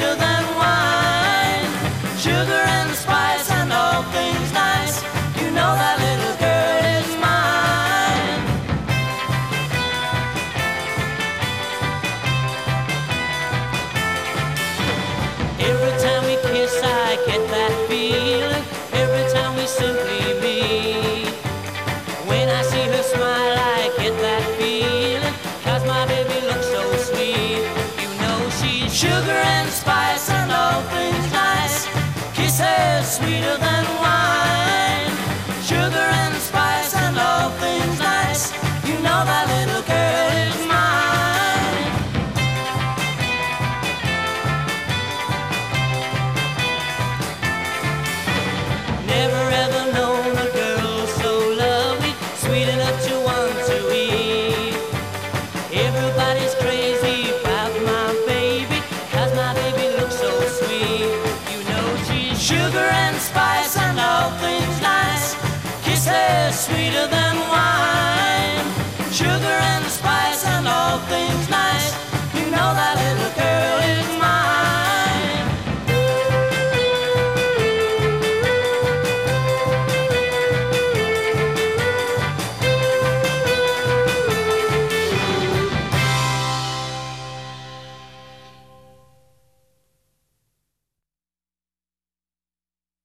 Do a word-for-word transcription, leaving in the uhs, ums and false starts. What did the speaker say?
sweeter than wine. Sugar and spice and all things nice. You know that little girl is mine. Every time we kiss I get that feeling. Every time we simply meet. When I see her smile I get that feeling. 'Cause my baby looks so sweet. You know she's sugar and spice and all things nice. Kisses sweeter than wine. Sugar and spice and all things nice. You know that little girl is mine. Never ever known a girl so lovely, sweet enough to want to eat. Everybody's crazy about my baby, 'cause my baby looks so sweet. You know she's sugar and spice and all things nice. Kisses sweeter than wine. Sugar and spice and all things